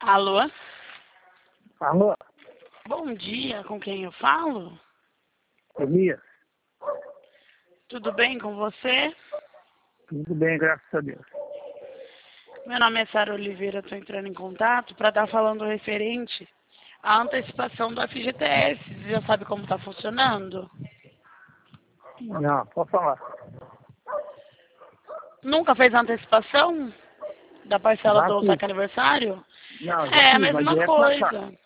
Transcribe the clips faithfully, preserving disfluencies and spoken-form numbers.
Alô? Alô, Bom dia, com quem eu falo? Elias? Tudo bem com você? Tudo bem, graças a Deus. Meu nome é Sara Oliveira, estou entrando em contato para estar falando referente à antecipação do F G T S. Você já sabe como está funcionando? Não, pode falar. Nunca fez a antecipação da parcela Já do fiz. saque aniversário? Não, já É a fiz, mas mesma direto na casa. coisa.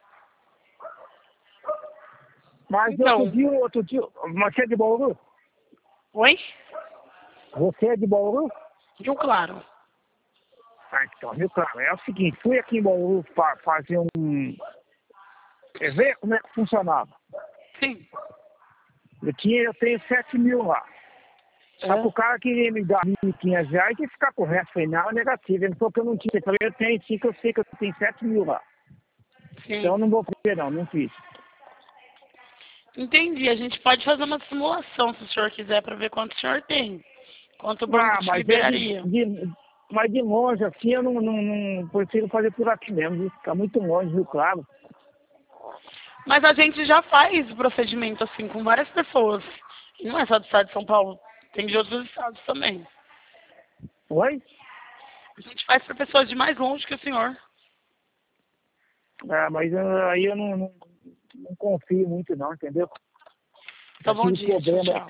Mas Então, outro dia, outro dia, você é de Bauru? oi? Você é de Bauru? Rio Claro. Ah, então, meu claro, é o seguinte, fui aqui em Bauru para fazer um... Quer ver como é que funcionava? Sim. Eu, tinha, eu tenho sete mil lá. Só É. que o cara queria me dar mil e quinhentos reais e ficar com o resto. Falei, não, é negativo. Ele falou que eu não tinha. Eu falei, eu tenho sim, que eu sei que eu tenho sete mil lá. Então Sim. eu não vou fazer não, não fiz. Entendi. A gente pode fazer uma simulação, se o senhor quiser, para ver quanto o senhor tem. Quanto o banco Ah, te mas é de, liberaria. de, mas de longe, assim, eu não, não, não prefiro fazer por aqui mesmo, viu? Fica muito longe, viu, claro. Mas a gente já faz o procedimento assim com várias pessoas. E não é só do estado de São Paulo, tem de outros estados também. Oi? A gente faz para pessoas de mais longe que o senhor. Ah, mas ah, aí eu não, não, não confio muito não, entendeu? Então, Eu bom tive dia. Tchau, problema, tchau.